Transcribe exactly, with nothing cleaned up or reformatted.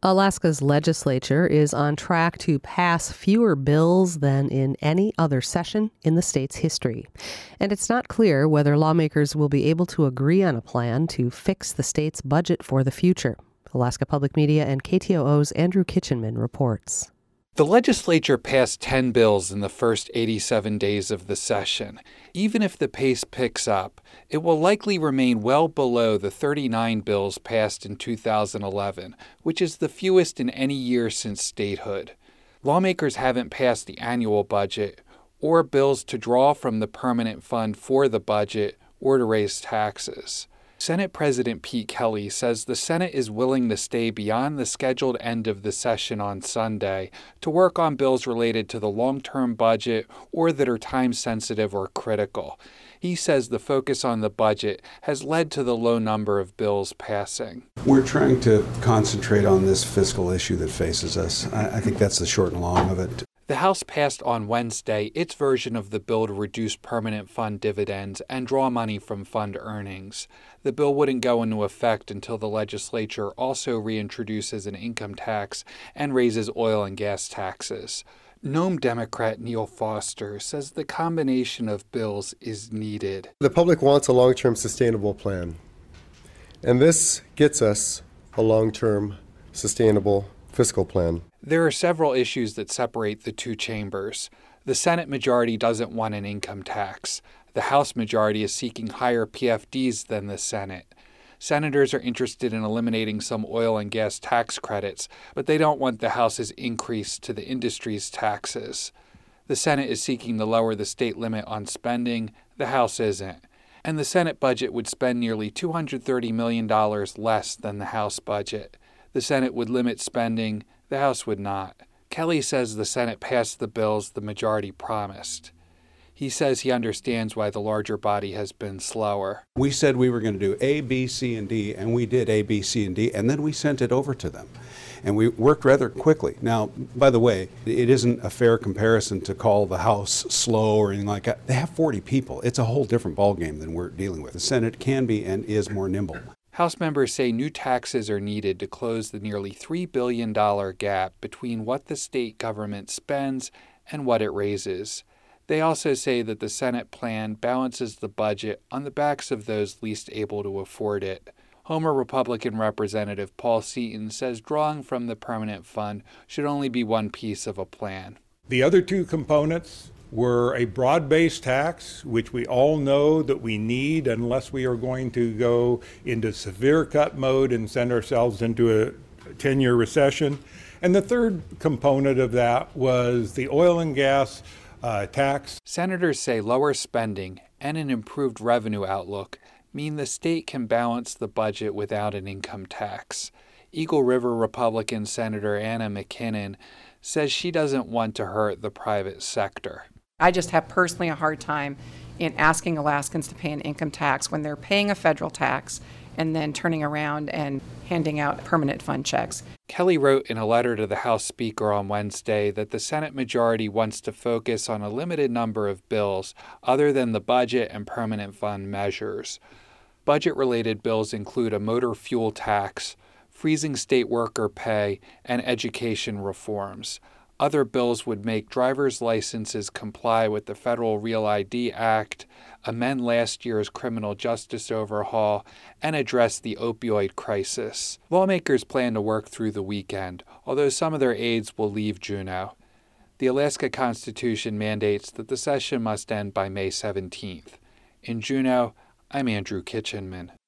Alaska's legislature is on track to pass fewer bills than in any other session in the state's history. And it's not clear whether lawmakers will be able to agree on a plan to fix the state's budget for the future. Alaska Public Media and K T O O's Andrew Kitchenman reports. The legislature passed ten bills in the first eighty-seven days of the session. Even if the pace picks up, it will likely remain well below the thirty-nine bills passed in two thousand eleven, which is the fewest in any year since statehood. Lawmakers haven't passed the annual budget or bills to draw from the permanent fund for the budget or to raise taxes. Senate President Pete Kelly says the Senate is willing to stay beyond the scheduled end of the session on Sunday to work on bills related to the long-term budget or that are time-sensitive or critical. He says the focus on the budget has led to the low number of bills passing. We're trying to concentrate on this fiscal issue that faces us. I, I think that's the short and long of it. The House passed on Wednesday its version of the bill to reduce permanent fund dividends and draw money from fund earnings. The bill wouldn't go into effect until the legislature also reintroduces an income tax and raises oil and gas taxes. Nome Democrat Neil Foster says the combination of bills is needed. The public wants a long-term sustainable plan, and this gets us a long-term sustainable fiscal plan. There are several issues that separate the two chambers. The Senate majority doesn't want an income tax. The House majority is seeking higher P F Ds than the Senate. Senators are interested in eliminating some oil and gas tax credits, but they don't want the House's increase to the industry's taxes. The Senate is seeking to lower the state limit on spending. The House isn't. And the Senate budget would spend nearly two hundred thirty million dollars less than the House budget. The Senate would limit spending. The House would not. Kelly says the Senate passed the bills the majority promised. He says he understands why the larger body has been slower. We said we were going to do A, B, C, and D, and we did A, B, C, and D, and then we sent it over to them. And we worked rather quickly. Now, by the way, it isn't a fair comparison to call the House slow or anything like that. They have forty people. It's a whole different ballgame than we're dealing with. The Senate can be and is more nimble. House members say new taxes are needed to close the nearly three billion dollars gap between what the state government spends and what it raises. They also say that the Senate plan balances the budget on the backs of those least able to afford it. Homer Republican Representative Paul Seaton says drawing from the permanent fund should only be one piece of a plan. The other two components were a broad-based tax, which we all know that we need unless we are going to go into severe cut mode and send ourselves into a ten-year recession. And the third component of that was the oil and gas uh, tax. Senators say lower spending and an improved revenue outlook mean the state can balance the budget without an income tax. Eagle River Republican Senator Anna McKinnon says she doesn't want to hurt the private sector. I just have personally a hard time in asking Alaskans to pay an income tax when they're paying a federal tax and then turning around and handing out permanent fund checks. Kelly wrote in a letter to the House Speaker on Wednesday that the Senate majority wants to focus on a limited number of bills other than the budget and permanent fund measures. Budget-related bills include a motor fuel tax, freezing state worker pay, and education reforms. Other bills would make driver's licenses comply with the Federal Real I D Act, amend last year's criminal justice overhaul, and address the opioid crisis. Lawmakers plan to work through the weekend, although some of their aides will leave Juneau. The Alaska Constitution mandates that the session must end by May seventeenth. In Juneau, I'm Andrew Kitchenman.